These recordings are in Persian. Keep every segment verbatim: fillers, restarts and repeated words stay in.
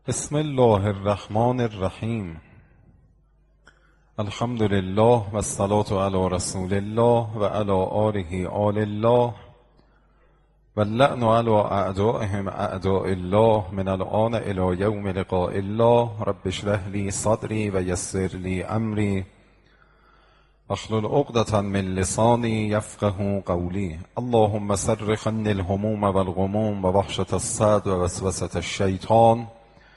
بسم الله الرحمن الرحیم. الحمد لله و الصلاة علی رسول الله و علی آله آل الله و اللعن علی اعدائهم اعداء الله من الآن الی یوم لقاء الله. رب اشرح لی صدری و یسر لی امری واحلل عقدة من لسانی یفقهوا قولی. اللهم صرف عني الهموم والغموم و وحشة الصدر و وسوسة الشیطان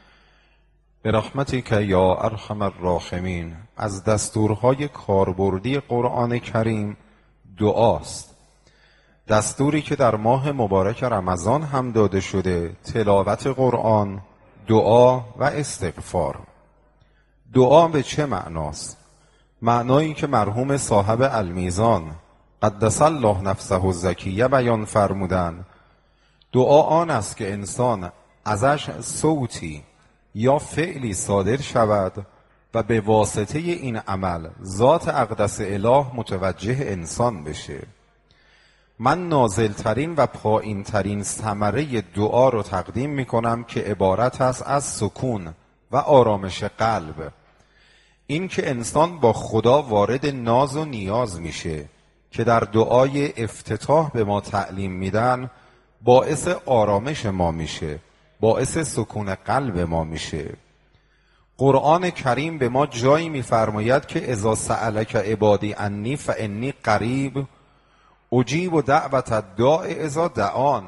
برحمتک یا ارحم الراحمین. از دستورهای کاربردی قرآن کریم دعاست. دستوری که در ماه مبارک رمضان هم داده شده، تلاوت قرآن، دعا و استغفار. دعا به چه معناست؟ معنایی که مرحوم صاحب المیزان قدس الله نفسه الزکیه بیان فرمودند، دعا آن است که انسان ازش صوتی یا فعلی صادر شود و به واسطه این عمل ذات اقدس اله متوجه انسان بشه. من نازلترین و پایینترین ثمره دعا رو تقدیم میکنم که عبارت است از سکون و آرامش قلب. این که انسان با خدا وارد ناز و نیاز میشه که در دعای افتتاح به ما تعلیم میدن، باعث آرامش ما میشه، باعث سکون قلب ما میشه. قرآن کریم به ما جایی میفرماید که اذا سألک عبادی عنی فانی قریب اجیب دعوت الداع اذا دعان.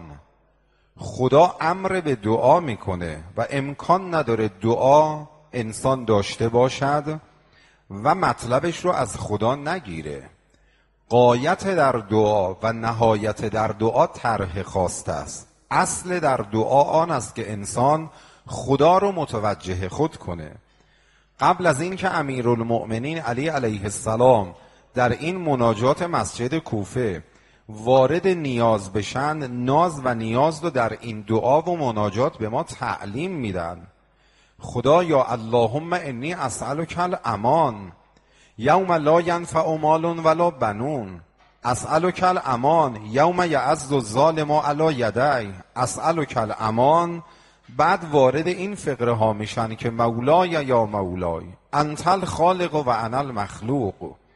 خدا امر به دعا میکنه و امکان نداره دعا انسان داشته باشد و مطلبش رو از خدا نگیره. غایت در دعا و نهایت در دعا طرح خواسته است. اصل در دعا آن است که انسان خدا رو متوجه خود کنه. قبل از این که امیرالمؤمنین علی علیه السلام در این مناجات مسجد کوفه وارد نیاز بشن، ناز و نیاز رو در این دعا و مناجات به ما تعلیم میدن. خدا یا اللهم انی اسألک الامان یوم لا ینفع مال ولا بنون، اسألک الامان یوم یعض الظالم علی یدی، اسألک الامان. بعد وارد این فقره ها میشن که مولای یا مولای انت الخالق و انا المخلوق.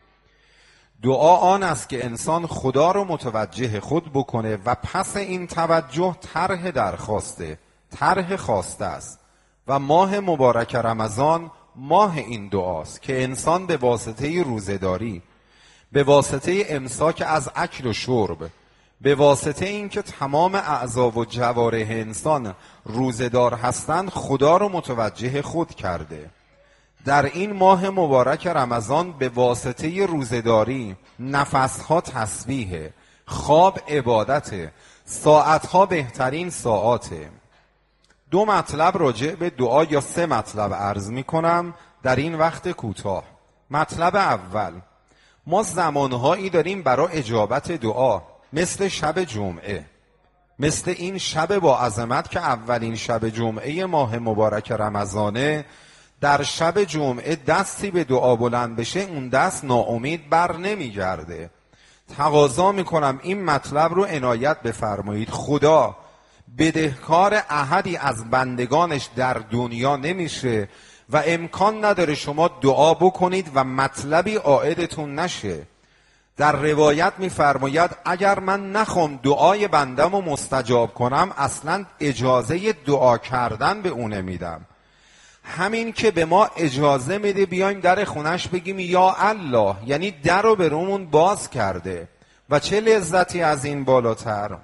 دعا آن است که انسان خدا رو متوجه خود بکنه و پس این توجه طرح درخواسته، طرح خواسته است. و ماه مبارک رمضان ماه این دعاست که انسان به واسطه روزه‌داری، به واسطه امساک از اکل و شرب، به واسطه این که تمام اعضا و جوارح انسان روزه‌دار هستند، خدا رو متوجه خود کرده. در این ماه مبارک رمضان به واسطه روزه‌داری نفسها تسبیحه، خواب عبادته، ساعتها بهترین ساعاته. دو مطلب راجع به دعا یا سه مطلب عرض می کنم در این وقت کوتاه. مطلب اول، ما زمانهایی داریم برای اجابت دعا، مثل شب جمعه، مثل این شب با عظمت که اولین شب جمعه ماه مبارک رمضانه. در شب جمعه دستی به دعا بلند بشه، اون دست ناامید بر نمیگرده. تقاضا میکنم این مطلب رو عنایت بفرمایید. خدا بدهکار احدی از بندگانش در دنیا نمیشه و امکان نداره شما دعا بکنید و مطلبی عائدتون نشه. در روایت میفرماید اگر من نخوام دعای بندم رو مستجاب کنم، اصلا اجازه دعا کردن به اون نمیدم. همین که به ما اجازه میده بیایم در خونش بگیم یا الله، یعنی در رو به رومون باز کرده. و چه لذتی از این بالاتر.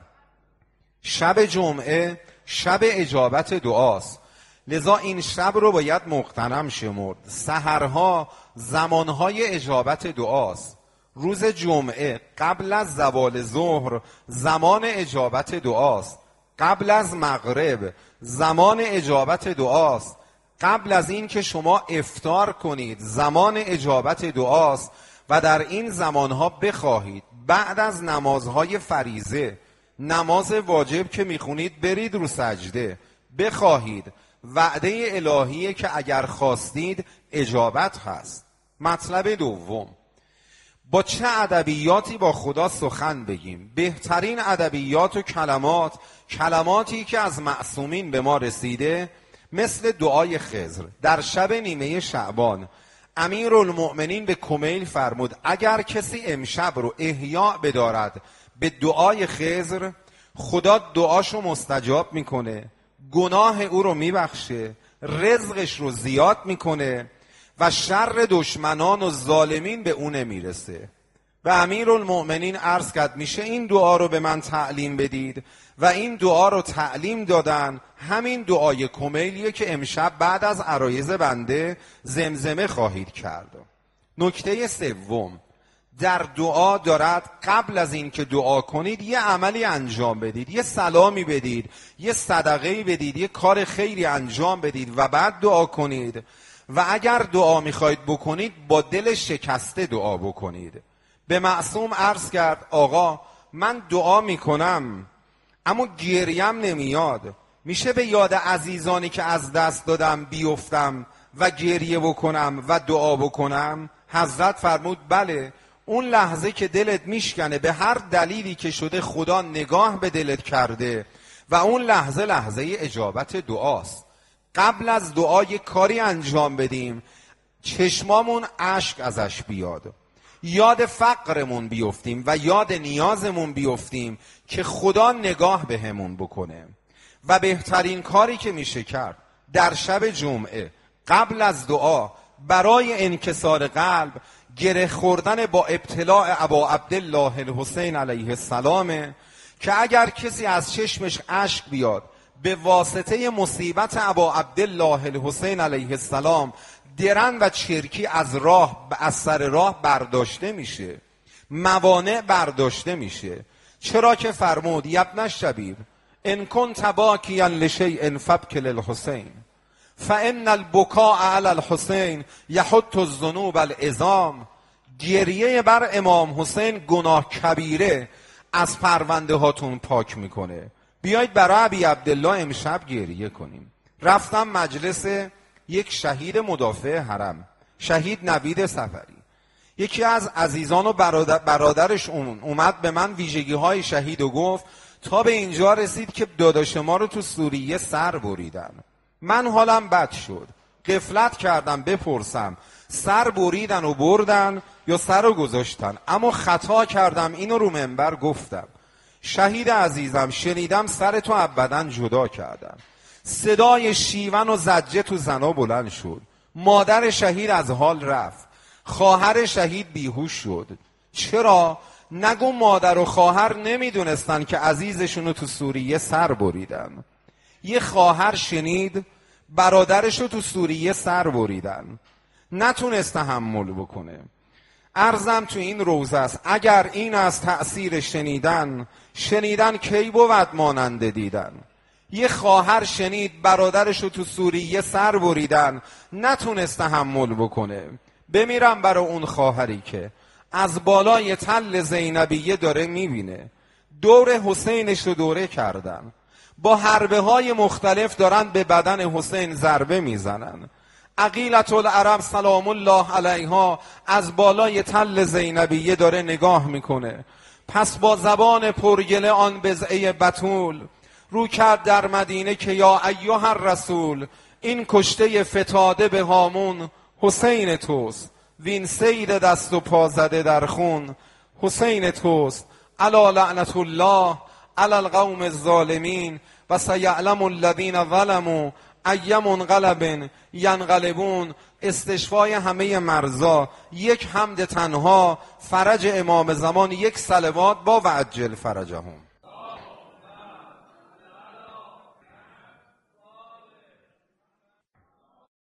شب جمعه شب اجابت دعاست، لذا این شب رو باید مغتنم شمرد. سحرها زمانهای اجابت دعاست. روز جمعه قبل از زوال ظهر زمان اجابت دعاست، قبل از مغرب زمان اجابت دعاست، قبل از این که شما افطار کنید زمان اجابت دعاست. و در این زمانها بخواهید بعد از نمازهای فریضه، نماز واجب که میخونید برید رو سجده، بخواهید. وعده الهیه که اگر خواستید اجابت هست. مطلب دوم، با چه ادبیاتی با خدا سخن بگیم؟ بهترین ادبیات و کلمات، کلماتی که از معصومین به ما رسیده، مثل دعای خضر در شب نیمه شعبان امیرالمؤمنین به کمیل فرمود اگر کسی امشب رو احیاء بدارد به دعای خضر، خدا دعاشو مستجاب میکنه، گناه او رو میبخشه، رزقش رو زیاد میکنه و شر دشمنان و ظالمین به او نمیرسه. و امیرالمؤمنین عرض کرد میشه این دعا رو به من تعلیم بدید؟ و این دعا رو تعلیم دادن. همین دعای کمیلیه که امشب بعد از عرایض بنده زمزمه خواهید کرد. نکته سوم، در دعا دارد قبل از این که دعا کنید یه عملی انجام بدید، یه سلامی بدید، یه صدقه‌ای بدید، یه کار خیری انجام بدید و بعد دعا کنید. و اگر دعا میخواید بکنید با دل شکسته دعا بکنید. به معصوم عرض کرد آقا من دعا میکنم اما گریم نمیاد، میشه به یاد عزیزانی که از دست دادم بیفتم و گریه بکنم و دعا بکنم؟ حضرت فرمود بله، اون لحظه که دلت میشکنه به هر دلیلی که شده خدا نگاه به دلت کرده و اون لحظه لحظه اجابت دعاست. قبل از دعا یک کاری انجام بدیم چشمامون اشک ازش بیاد، یاد فقرمون بیفتیم و یاد نیازمون بیفتیم که خدا نگاه به همون بکنه. و بهترین کاری که میشه کرد در شب جمعه قبل از دعا برای انکسار قلب گره خوردن با ابتلاع ابا عبدالله الحسین علیه السلام، که اگر کسی از چشمش اشک بیاد به واسطه مصیبت ابا عبدالله الحسین علیه السلام درن و چرکی از راه از سر راه برداشته میشه، موانع برداشته میشه. چرا که فرمود یبن الشبیب ان کنت باکیا لشیء فابک للحسین فان البکاء علی الحسین یحط الذنوب العظام. گریه بر امام حسین گناه کبیره از پرونده هاتون پاک میکنه. بیایید برای ابی عبدالله امشب گریه کنیم. رفتم مجلس یک شهید مدافع حرم، شهید نوید سفری. یکی از عزیزان و برادر برادرش اومد به من ویژگی های شهید و گفت تا به اینجا رسید که داداش ما رو تو سوریه سر بریدن. من حالم بد شد، غفلت کردم بپرسم سر بریدن و بردن یا سر رو گذاشتن، اما خطا کردم اینو رو منبر گفتم. شهید عزیزم شنیدم سر تو ابداً جدا کردن. صدای شیون و زجه تو زنا بلند شد. مادر شهید از حال رفت، خواهر شهید بیهوش شد. چرا؟ نگو مادر و خواهر نمیدونستن که عزیزشونو تو سوریه سر بریدن. یه خواهر شنید برادرشو تو سوریه سر بریدن، نتونست تحمل بکنه. عرضم تو این روزه است اگر این از تأثیر شنیدن، شنیدن کی بود مانند دیدن. یه خواهر شنید برادرشو تو سوریه سر بریدن، نتونست تحمل بکنه. بمیرم برای اون خواهری که از بالای تل زینبیه داره میبینه دور حسینش رو دوره کردن، با حربه های مختلف دارن به بدن حسین ضربه میزنن. عقیلة العرب سلام الله علیها از بالای تل زینبیه داره نگاه میکنه. پس با زبان پرگله آن بضعه بتول رو کرد در مدینه که یا ایها الرسول این کشته فتاده به هامون حسین توست، وین سید دست و پا زده در خون حسین توست. الا لعنت الله علی القوم الظالمین و سیعلم الذین ظلموا ای منقلب ینقلبون. استشفای همه مرزا، یک حمد تنها، فرج امام زمان، یک صلوات با وعجل فرجهم.